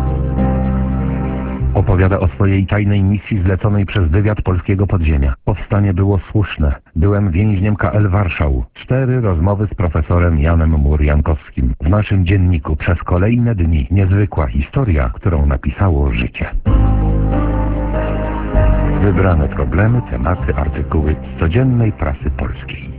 Opowiada o swojej tajnej misji zleconej przez wywiad polskiego podziemia. Powstanie było słuszne. Byłem więźniem K L Warszał. Cztery rozmowy z profesorem Janem Mur-Jankowskim. W naszym dzienniku przez kolejne dni niezwykła historia, którą napisało życie. Wybrane problemy, tematy, artykuły z codziennej prasy polskiej.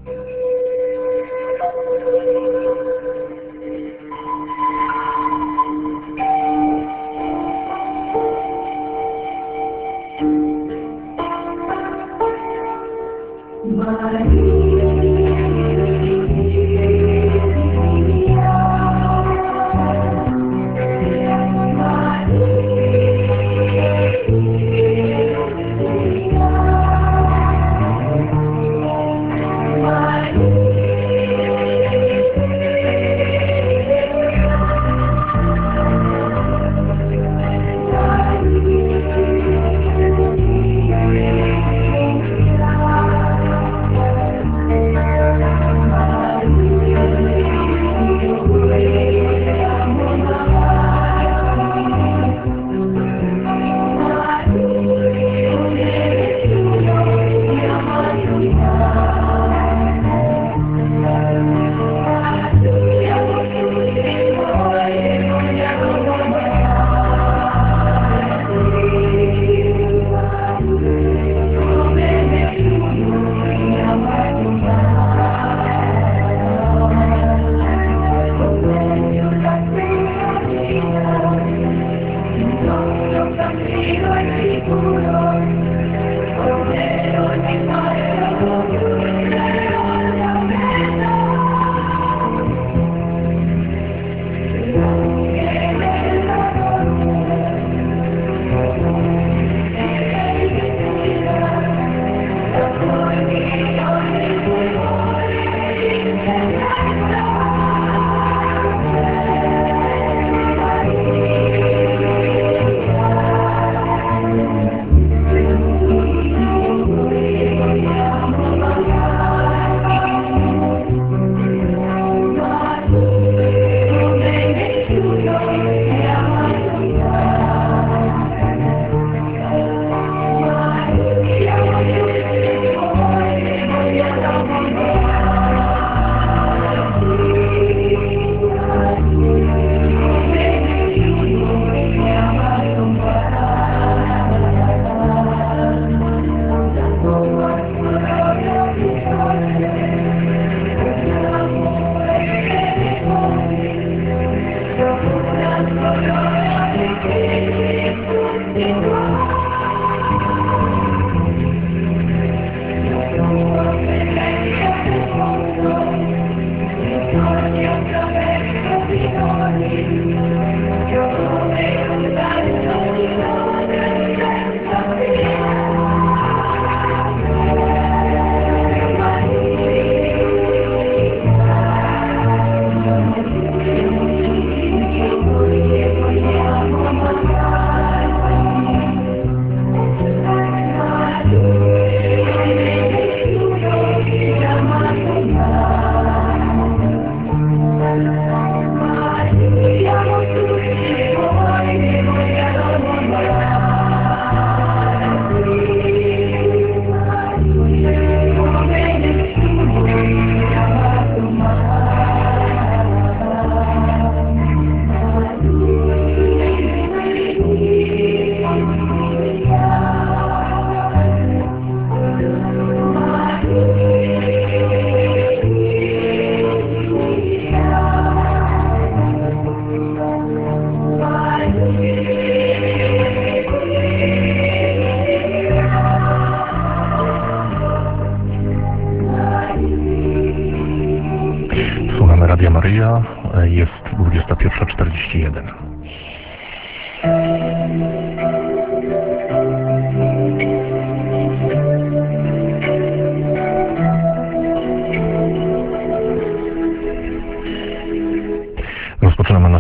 Radia Maryja, jest dwudziesta pierwsza czterdzieści jeden.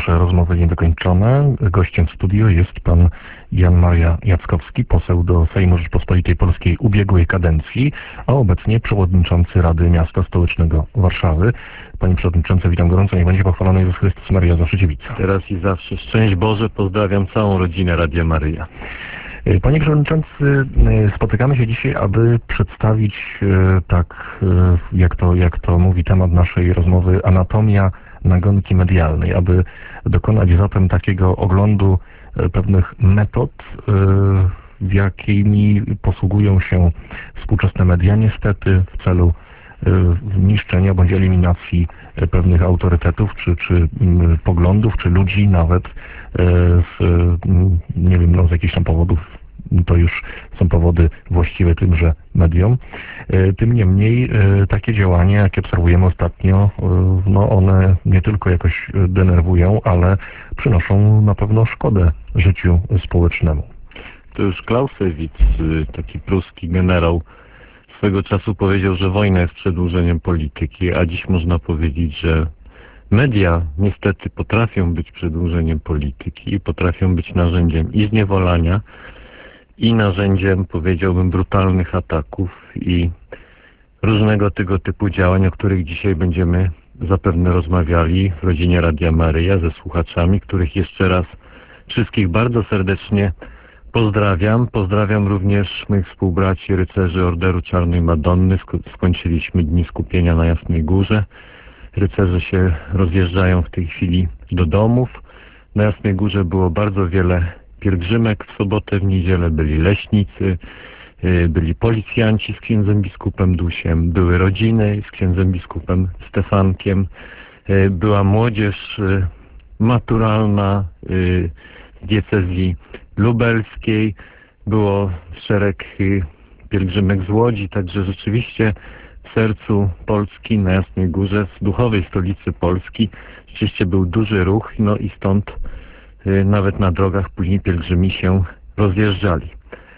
nasze rozmowy niedokończone. Gościem w studiu jest pan Jan Maria Jackowski, poseł do Sejmu Rzeczypospolitej Polskiej ubiegłej kadencji, a obecnie przewodniczący Rady Miasta Stołecznego Warszawy. Panie przewodniczący, witam gorąco, niech będzie pochwalony Jezus Chrystus, Maria zawsze dziewica. Teraz i zawsze. Szczęść Boże, pozdrawiam całą rodzinę Radia Maryja. Panie przewodniczący, spotykamy się dzisiaj, aby przedstawić, tak jak to, jak to mówi temat naszej rozmowy, anatomia nagonki medialnej, aby dokonać zatem takiego oglądu pewnych metod, w jakimi posługują się współczesne media, niestety w celu niszczenia bądź eliminacji pewnych autorytetów, czy, czy poglądów, czy ludzi nawet z, nie wiem, no, z jakichś tam powodów, to już są powody właściwe tymże mediom. Tym niemniej takie działania, jakie obserwujemy ostatnio, no one nie tylko jakoś denerwują, ale przynoszą na pewno szkodę życiu społecznemu. To już Clausewitz, taki pruski generał, swego czasu powiedział, że wojna jest przedłużeniem polityki, a dziś można powiedzieć, że media niestety potrafią być przedłużeniem polityki i potrafią być narzędziem i zniewolania, i narzędziem, powiedziałbym, brutalnych ataków i różnego tego typu działań, o których dzisiaj będziemy zapewne rozmawiali w rodzinie Radia Maryja ze słuchaczami, których jeszcze raz wszystkich bardzo serdecznie pozdrawiam. Pozdrawiam również moich współbraci, rycerzy Orderu Czarnej Madonny. Sk- skończyliśmy Dni Skupienia na Jasnej Górze. Rycerze się rozjeżdżają w tej chwili do domów. Na Jasnej Górze było bardzo wiele pielgrzymek. W sobotę, w niedzielę byli leśnicy, byli policjanci z księdzem biskupem Dusiem, były rodziny z księdzem biskupem Stefankiem, była młodzież maturalna z diecezji lubelskiej, było szereg pielgrzymek z Łodzi, także rzeczywiście w sercu Polski, na Jasnej Górze, w duchowej stolicy Polski, rzeczywiście był duży ruch, no i stąd nawet na drogach później pielgrzymi się rozjeżdżali.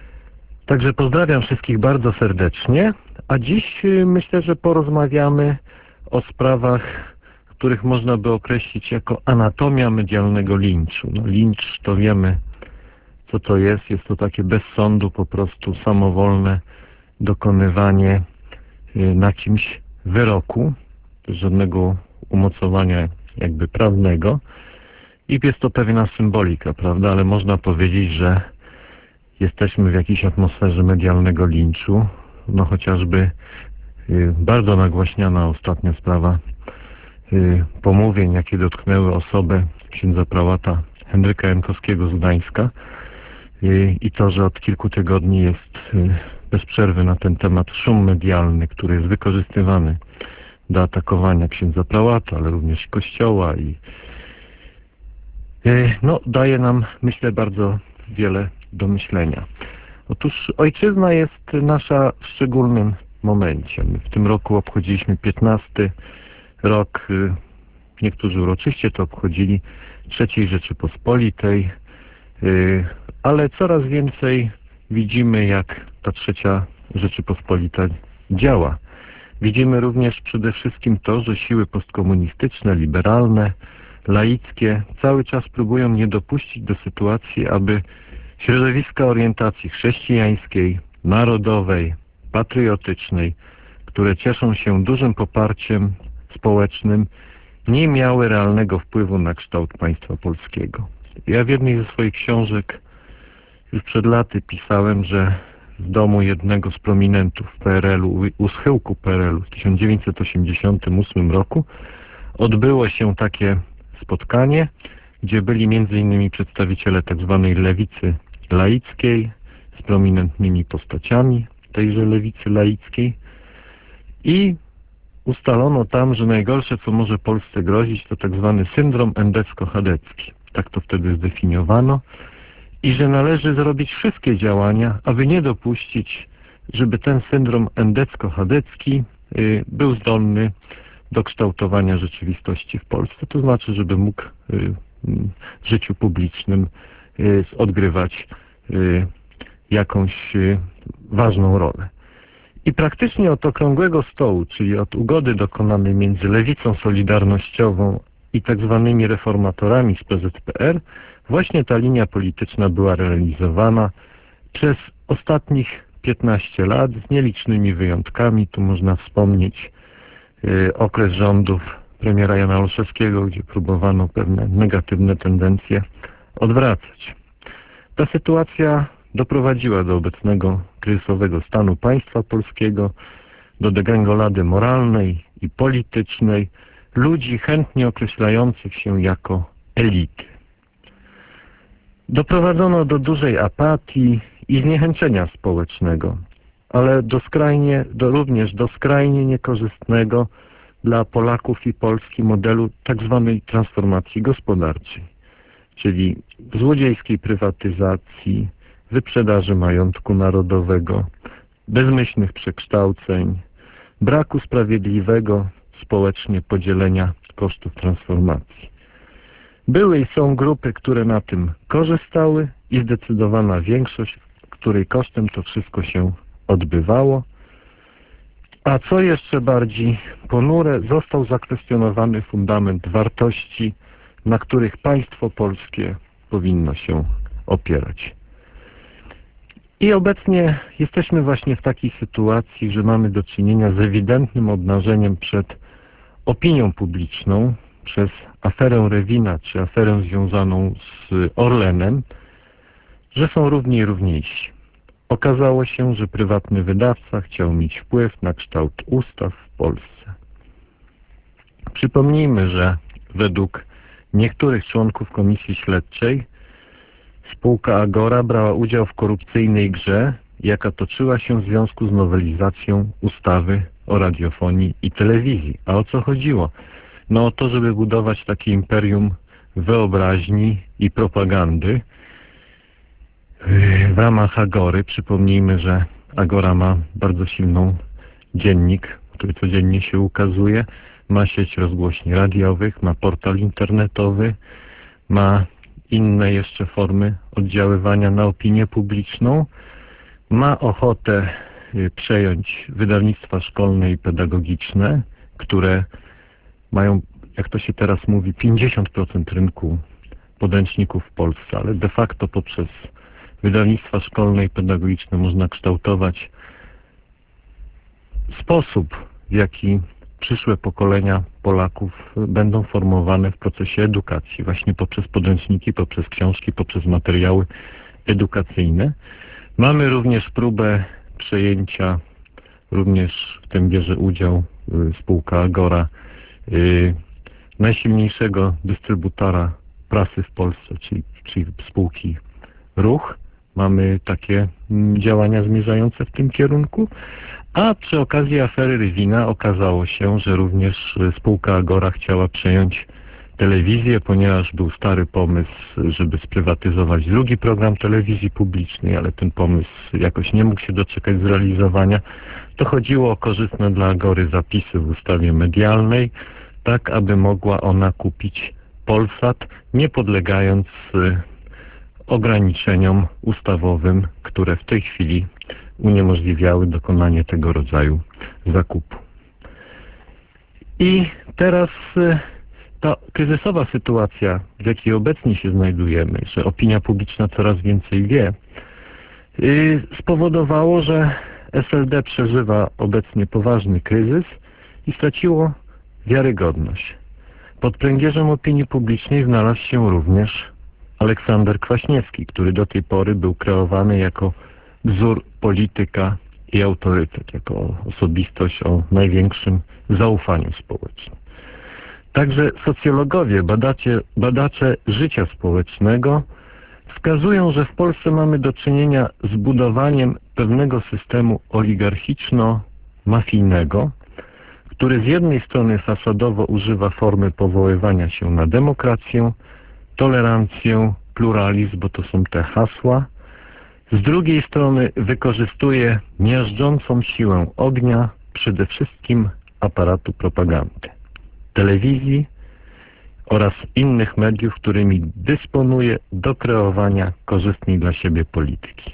Także pozdrawiam wszystkich bardzo serdecznie, a dziś myślę, że porozmawiamy o sprawach, których można by określić jako anatomia medialnego linczu. No, lincz to wiemy, co to jest. Jest to takie bez sądu, po prostu samowolne dokonywanie na kimś wyroku, bez żadnego umocowania jakby prawnego. I jest to pewna symbolika, prawda? Ale można powiedzieć, że jesteśmy w jakiejś atmosferze medialnego linczu. No chociażby y, bardzo nagłaśniana ostatnia sprawa y, pomówień, jakie dotknęły osobę księdza prałata Henryka Jankowskiego z Gdańska. Y, I to, że od kilku tygodni jest y, bez przerwy na ten temat szum medialny, który jest wykorzystywany do atakowania księdza prałata, ale również i kościoła i no, daje nam, myślę, bardzo wiele do myślenia. Otóż ojczyzna jest nasza w szczególnym momencie. My w tym roku obchodziliśmy piętnasty rok, niektórzy uroczyście to obchodzili, trzeciej Rzeczypospolitej, ale coraz więcej widzimy, jak ta trzecia Rzeczypospolita działa. Widzimy również przede wszystkim to, że siły postkomunistyczne, liberalne, laickie cały czas próbują nie dopuścić do sytuacji, aby środowiska orientacji chrześcijańskiej, narodowej, patriotycznej, które cieszą się dużym poparciem społecznym, nie miały realnego wpływu na kształt państwa polskiego. Ja w jednej ze swoich książek już przed laty pisałem, że w domu jednego z prominentów P R L u, u schyłku P R L u w tysiąc dziewięćset osiemdziesiątym ósmym roku odbyło się takie spotkanie, gdzie byli między innymi przedstawiciele tak zwanej lewicy laickiej z prominentnymi postaciami tejże lewicy laickiej i ustalono tam, że najgorsze, co może Polsce grozić, to tak zwany syndrom endecko-chadecki. Tak to wtedy zdefiniowano i że należy zrobić wszystkie działania, aby nie dopuścić, żeby ten syndrom endecko-chadecki y, był zdolny do kształtowania rzeczywistości w Polsce. To znaczy, żeby mógł y, w życiu publicznym y, odgrywać y, jakąś y, ważną rolę. I praktycznie od okrągłego stołu, czyli od ugody dokonanej między lewicą solidarnościową i tak zwanymi reformatorami z P Z P R właśnie ta linia polityczna była realizowana przez ostatnich piętnaście lat z nielicznymi wyjątkami. Tu można wspomnieć y, okres rządów premiera Jana Olszewskiego, gdzie próbowano pewne negatywne tendencje odwracać. Ta sytuacja doprowadziła do obecnego kryzysowego stanu państwa polskiego, do degrengolady moralnej i politycznej ludzi chętnie określających się jako elity. Doprowadzono do dużej apatii i zniechęcenia społecznego, ale do skrajnie, do, również do skrajnie niekorzystnego dla Polaków i Polski modelu tak zwanej transformacji gospodarczej, czyli złodziejskiej prywatyzacji, wyprzedaży majątku narodowego, bezmyślnych przekształceń, braku sprawiedliwego społecznie podzielenia kosztów transformacji. Były i są grupy, które na tym korzystały i zdecydowana większość, której kosztem to wszystko się odbywało. A co jeszcze bardziej ponure, został zakwestionowany fundament wartości, na których państwo polskie powinno się opierać. I obecnie jesteśmy właśnie w takiej sytuacji, że mamy do czynienia z ewidentnym obnażeniem przed opinią publiczną przez aferę Rewina, czy aferę związaną z Orlenem, że są równi i równiejsi. Okazało się, że prywatny wydawca chciał mieć wpływ na kształt ustaw w Polsce. Przypomnijmy, że według niektórych członków komisji śledczej spółka Agora brała udział w korupcyjnej grze, jaka toczyła się w związku z nowelizacją ustawy o radiofonii i telewizji. A o co chodziło? No o to, żeby budować takie imperium wyobraźni i propagandy w ramach Agory. Przypomnijmy, że Agora ma bardzo silną dziennik, który codziennie się ukazuje, ma sieć rozgłośni radiowych, ma portal internetowy, ma inne jeszcze formy oddziaływania na opinię publiczną, ma ochotę przejąć wydawnictwa szkolne i pedagogiczne, które mają, jak to się teraz mówi, pięćdziesiąt procent rynku podręczników w Polsce, ale de facto poprzez wydawnictwa szkolne i pedagogiczne można kształtować sposób, w jaki przyszłe pokolenia Polaków będą formowane w procesie edukacji, właśnie poprzez podręczniki, poprzez książki, poprzez materiały edukacyjne. Mamy również próbę przejęcia, również w tym bierze udział y, spółka Agora, y, najsilniejszego dystrybutora prasy w Polsce, czyli, czyli spółki Ruch. Mamy takie mm, działania zmierzające w tym kierunku. A przy okazji afery Rywina okazało się, że również spółka Agora chciała przejąć telewizję, ponieważ był stary pomysł, żeby sprywatyzować drugi program telewizji publicznej, ale ten pomysł jakoś nie mógł się doczekać zrealizowania. To chodziło o korzystne dla Agory zapisy w ustawie medialnej, tak aby mogła ona kupić Polsat, nie podlegając ograniczeniom ustawowym, które w tej chwili uniemożliwiały dokonanie tego rodzaju zakupu. I teraz ta kryzysowa sytuacja, w jakiej obecnie się znajdujemy, że opinia publiczna coraz więcej wie, spowodowało, że S L D przeżywa obecnie poważny kryzys i straciło wiarygodność. Pod pręgierzem opinii publicznej znalazł się również Aleksander Kwaśniewski, który do tej pory był kreowany jako wzór polityka i autorytet, jako osobistość o największym zaufaniu społecznym. Także socjologowie, badacze, badacze życia społecznego wskazują, że w Polsce mamy do czynienia z budowaniem pewnego systemu oligarchiczno-mafijnego, który z jednej strony fasadowo używa formy powoływania się na demokrację, tolerancję, pluralizm, bo to są te hasła. Z drugiej strony wykorzystuje miażdżącą siłę ognia, przede wszystkim aparatu propagandy, telewizji oraz innych mediów, którymi dysponuje do kreowania korzystnej dla siebie polityki.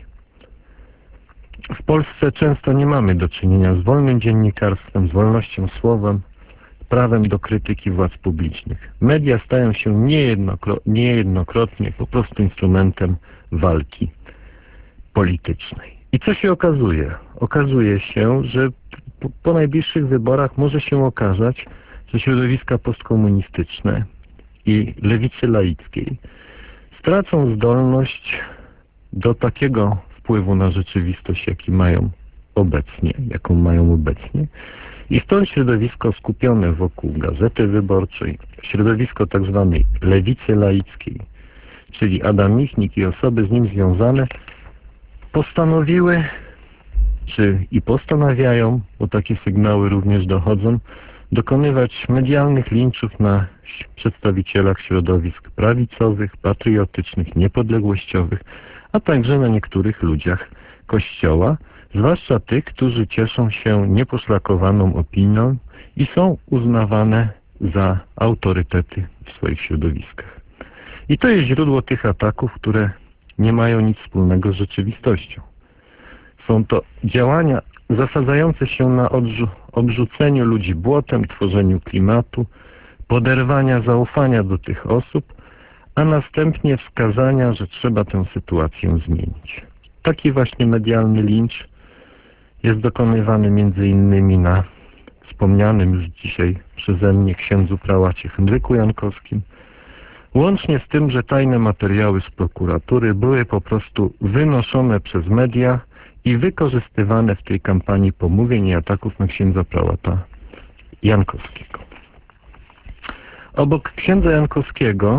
W Polsce często nie mamy do czynienia z wolnym dziennikarstwem, z wolnością słowem, prawem do krytyki władz publicznych. Media stają się niejednokro- niejednokrotnie po prostu instrumentem walki politycznej. I co się okazuje? Okazuje się, że po, po najbliższych wyborach może się okazać, że środowiska postkomunistyczne i lewicy laickiej stracą zdolność do takiego wpływu na rzeczywistość, jaki mają obecnie, jaką mają obecnie. I stąd środowisko skupione wokół Gazety Wyborczej, środowisko tak zwanej lewicy laickiej, czyli Adam Michnik i osoby z nim związane, postanowiły, czy i postanawiają, bo takie sygnały również dochodzą, dokonywać medialnych linczów na przedstawicielach środowisk prawicowych, patriotycznych, niepodległościowych, a także na niektórych ludziach Kościoła, zwłaszcza tych, którzy cieszą się nieposzlakowaną opinią i są uznawane za autorytety w swoich środowiskach. I to jest źródło tych ataków, które nie mają nic wspólnego z rzeczywistością. Są to działania zasadzające się na odrzu- obrzuceniu ludzi błotem, tworzeniu klimatu, poderwania zaufania do tych osób, a następnie wskazania, że trzeba tę sytuację zmienić. Taki właśnie medialny lincz jest dokonywany między innymi na wspomnianym już dzisiaj przeze mnie księdzu prałacie Henryku Jankowskim, łącznie z tym, że tajne materiały z prokuratury były po prostu wynoszone przez media i wykorzystywane w tej kampanii pomówień i ataków na księdza prałata Jankowskiego. Obok księdza Jankowskiego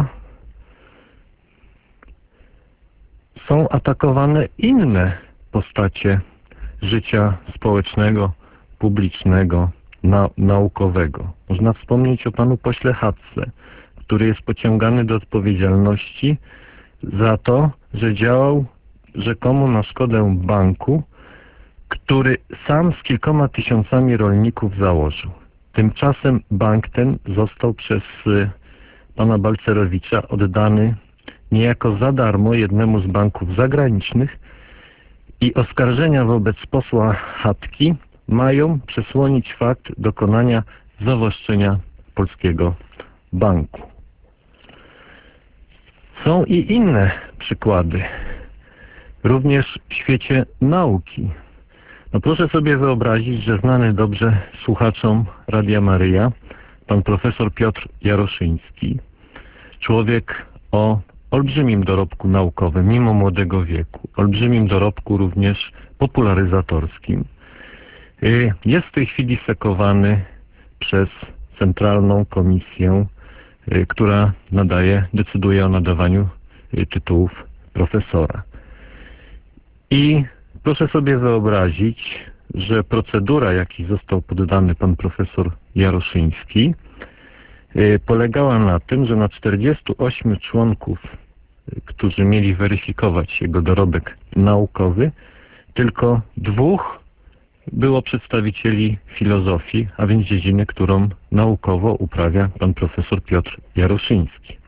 są atakowane inne postacie życia społecznego, publicznego, na, naukowego. Można wspomnieć o panu pośle Hatce, który jest pociągany do odpowiedzialności za to, że działał rzekomo na szkodę banku, który sam z kilkoma tysiącami rolników założył. Tymczasem bank ten został przez pana Balcerowicza oddany niejako za darmo jednemu z banków zagranicznych i oskarżenia wobec posła Chatki mają przesłonić fakt dokonania zawłaszczenia polskiego banku. Są i inne przykłady, również w świecie nauki. No proszę sobie wyobrazić, że znany dobrze słuchaczom Radia Maryja pan profesor Piotr Jaroszyński, człowiek o olbrzymim dorobku naukowym, mimo młodego wieku, olbrzymim dorobku również popularyzatorskim, jest w tej chwili sekowany przez Centralną Komisję, która nadaje, decyduje o nadawaniu tytułów profesora. I proszę sobie wyobrazić, że procedura, jakiej został poddany pan profesor Jaroszyński, polegała na tym, że na czterdziestu ośmiu członków, którzy mieli weryfikować jego dorobek naukowy, tylko dwóch było przedstawicieli filozofii, a więc dziedziny, którą naukowo uprawia pan profesor Piotr Jaroszyński.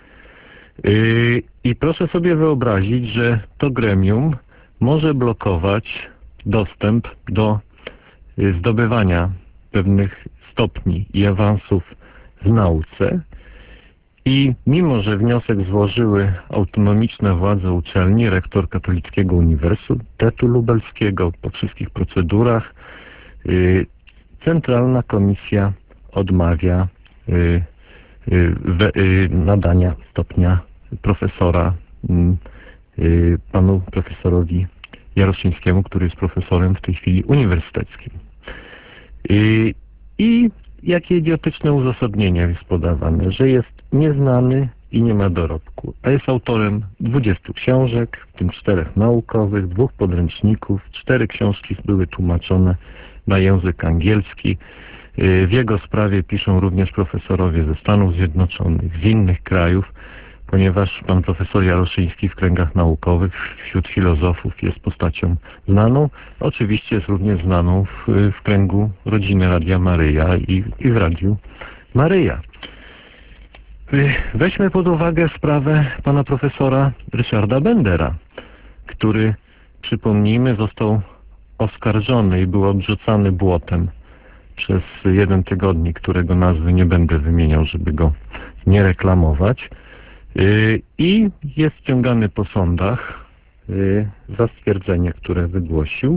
I proszę sobie wyobrazić, że to gremium może blokować dostęp do zdobywania pewnych stopni i awansów w nauce i mimo, że wniosek złożyły autonomiczne władze uczelni, rektor Katolickiego Uniwersytetu Lubelskiego, po wszystkich procedurach yy, Centralna Komisja odmawia yy, yy, we, yy, nadania stopnia profesora yy, panu profesorowi Jaroszyńskiemu, który jest profesorem w tej chwili uniwersyteckim. Yy, I jakie idiotyczne uzasadnienie jest podawane, że jest nieznany i nie ma dorobku, a jest autorem dwudziestu książek, w tym czterech naukowych, dwóch podręczników, cztery książki były tłumaczone na język angielski. W jego sprawie piszą również profesorowie ze Stanów Zjednoczonych, z innych krajów, ponieważ pan profesor Jaroszyński w kręgach naukowych, wśród filozofów jest postacią znaną. Oczywiście jest również znaną w, w kręgu rodziny Radia Maryja i, i w Radiu Maryja. Weźmy pod uwagę sprawę pana profesora Ryszarda Bendera, który, przypomnijmy, został oskarżony i był odrzucany błotem przez jeden tygodnik, którego nazwy nie będę wymieniał, żeby go nie reklamować. I jest ściągany po sądach za stwierdzenie, które wygłosił,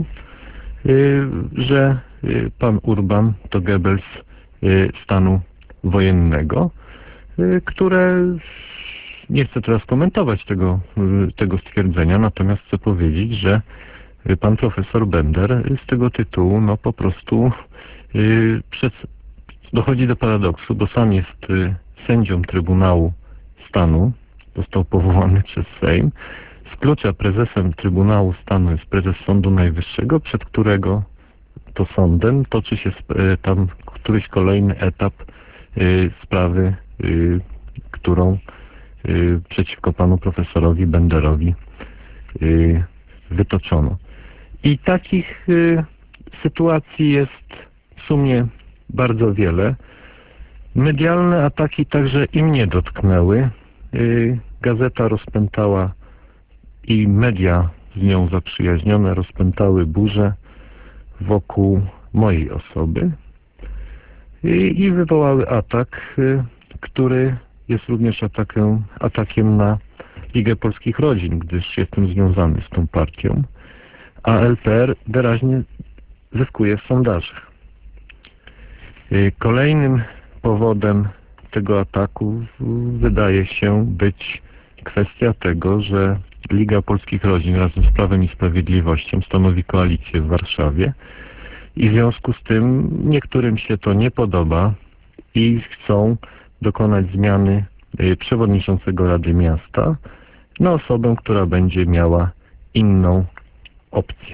że pan Urban to Goebbels stanu wojennego, które nie chcę teraz komentować tego, tego stwierdzenia, natomiast chcę powiedzieć, że pan profesor Bender z tego tytułu no po prostu yy, przez, dochodzi do paradoksu, bo sam jest yy, sędzią Trybunału Stanu, został powołany przez Sejm, sklucza prezesem Trybunału Stanu jest prezes Sądu Najwyższego, przed którego to sądem toczy się yy, tam któryś kolejny etap yy, sprawy, yy, którą yy, przeciwko panu profesorowi Benderowi yy, wytoczono. I takich y, sytuacji jest w sumie bardzo wiele. Medialne ataki także i mnie dotknęły. Y, gazeta rozpętała i media z nią zaprzyjaźnione rozpętały burzę wokół mojej osoby y, i wywołały atak, y, który jest również atakiem, atakiem na Ligę Polskich Rodzin, gdyż jestem związany z tą partią, a L P R wyraźnie zyskuje w sondażach. Kolejnym powodem tego ataku wydaje się być kwestia tego, że Liga Polskich Rodzin razem z Prawem i Sprawiedliwością stanowi koalicję w Warszawie i w związku z tym niektórym się to nie podoba i chcą dokonać zmiany przewodniczącego Rady Miasta na osobę, która będzie miała inną opcję.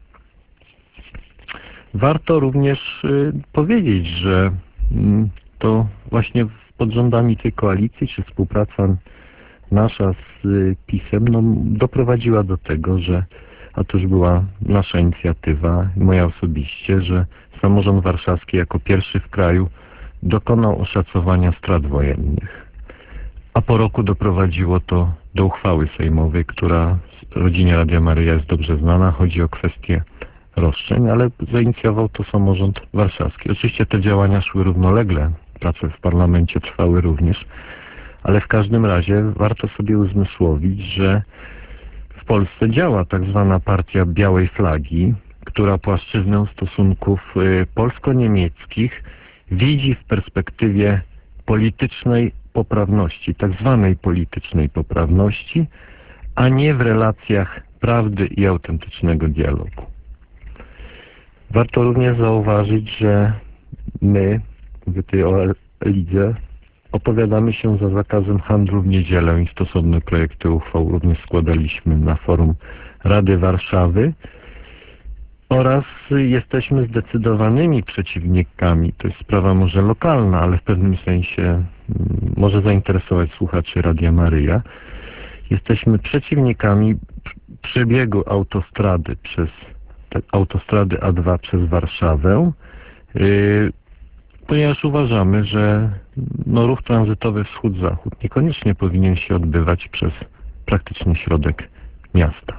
Warto również y, powiedzieć, że y, to właśnie pod rządami tej koalicji, czy współpraca nasza z y, PiS-em no, doprowadziła do tego, że, a to już była nasza inicjatywa, moja osobiście, że samorząd warszawski jako pierwszy w kraju dokonał oszacowania strat wojennych. A po roku doprowadziło to do uchwały sejmowej, która rodzinie Radia Maryja jest dobrze znana. Chodzi o kwestię roszczeń, ale zainicjował to samorząd warszawski. Oczywiście te działania szły równolegle, prace w parlamencie trwały również, ale w każdym razie warto sobie uzmysłowić, że w Polsce działa tak zwana partia białej flagi, która płaszczyznę stosunków polsko-niemieckich widzi w perspektywie politycznej poprawności, tak zwanej politycznej poprawności, a nie w relacjach prawdy i autentycznego dialogu. Warto również zauważyć, że my, mówię tutaj o lidze, opowiadamy się za zakazem handlu w niedzielę i stosowne projekty uchwał również składaliśmy na forum Rady Warszawy oraz jesteśmy zdecydowanymi przeciwnikami, to jest sprawa może lokalna, ale w pewnym sensie może zainteresować słuchaczy Radia Maryja. Jesteśmy przeciwnikami przebiegu autostrady przez autostrady A dwa przez Warszawę, yy, ponieważ uważamy, że no, ruch tranzytowy wschód-zachód niekoniecznie powinien się odbywać przez praktycznie środek miasta.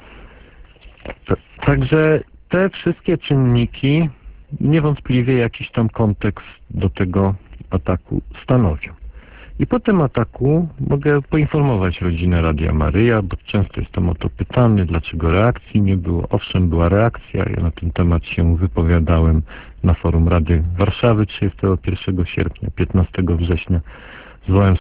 Także te wszystkie czynniki niewątpliwie jakiś tam kontekst do tego ataku stanowią. I po tym ataku mogę poinformować rodzinę Radia Maryja, bo często jestem o to pytany, dlaczego reakcji nie było. Owszem, była reakcja, ja na ten temat się wypowiadałem na forum Rady Warszawy trzydziestego pierwszego sierpnia, piętnastego września. Zwołałem